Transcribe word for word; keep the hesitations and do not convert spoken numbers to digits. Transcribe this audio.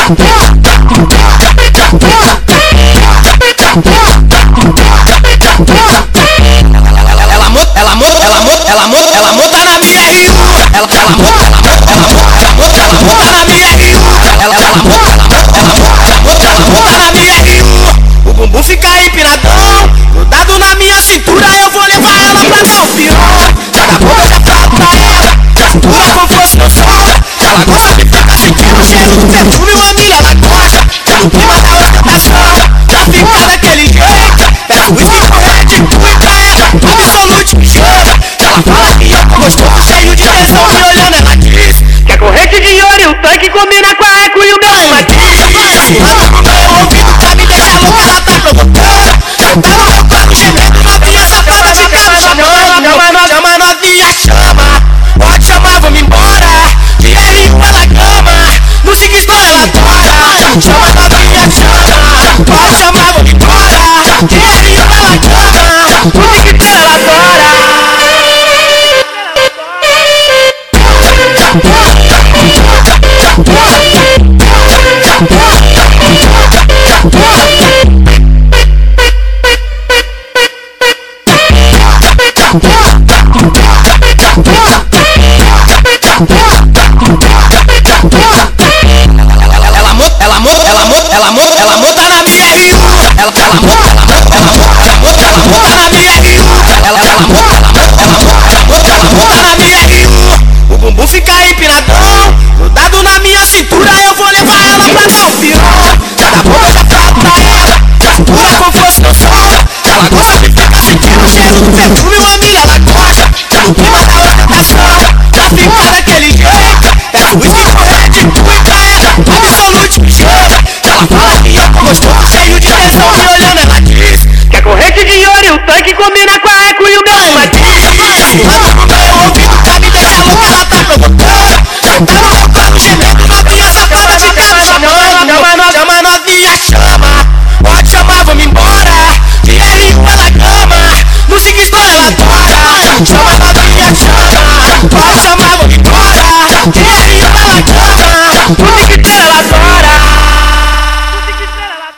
Ela monta, ela monta, ela monta, ela monta, ela monta na minha R um. Ela, ela monta, ela monta, ela monta, ela monta, ela monta na minha R um. Ela, ela monta, ela monta, ela monta, ela monta, ela monta na minha R um. O bumbum fica empinadão, grudado na minha cintura, eu vou levar ela pra dar um pirão. Cada boca já falo pra ela, já segura como fosse meu sol. Ela gosta de ficar sentindo o cheiro do perfume, uma milha ela gosta. Já no clima da ostentação, já fica daquele jeito. Peço whisky com Red Bull e pra ela, Absolute me chama. Ela fala que eu tô gostoso, cheio de tesão, me olhando ela diz que a corrente de ouro e o tanque combina com a eco e o meu hematite. Manda no meu ouvido pra me deixar louca, ela tá provocando. Tá no meu corpo gemendo, novinha safada, fica me chamando. Chama, chama, novinha, chama. Pode chamar, vamos embora. De R um ela gama, música store ela adora. Chama, novinha, chama. Pode chamar, vamos embora. De R um ela gama, música store ela adora. Ela monta, ela monta, ela monta, ela monta, ela monta na minha R um. Ela, ela monta, ela monta, ela monta, ela monta, ela monta na minha R um. Ela, ela monta, ela monta, ela monta, ela monta, ela monta na minha R um. O bumbum fica empinadão, grudado na minha cintura, eu vou levar ela pra dar um pirão. Cada boca já falo pra ela, já segura como fosse meu sol. Ela gosta de ficar sentindo o cheiro do perfume, uma milha ela gosta. Já no clima da ostentação, já fica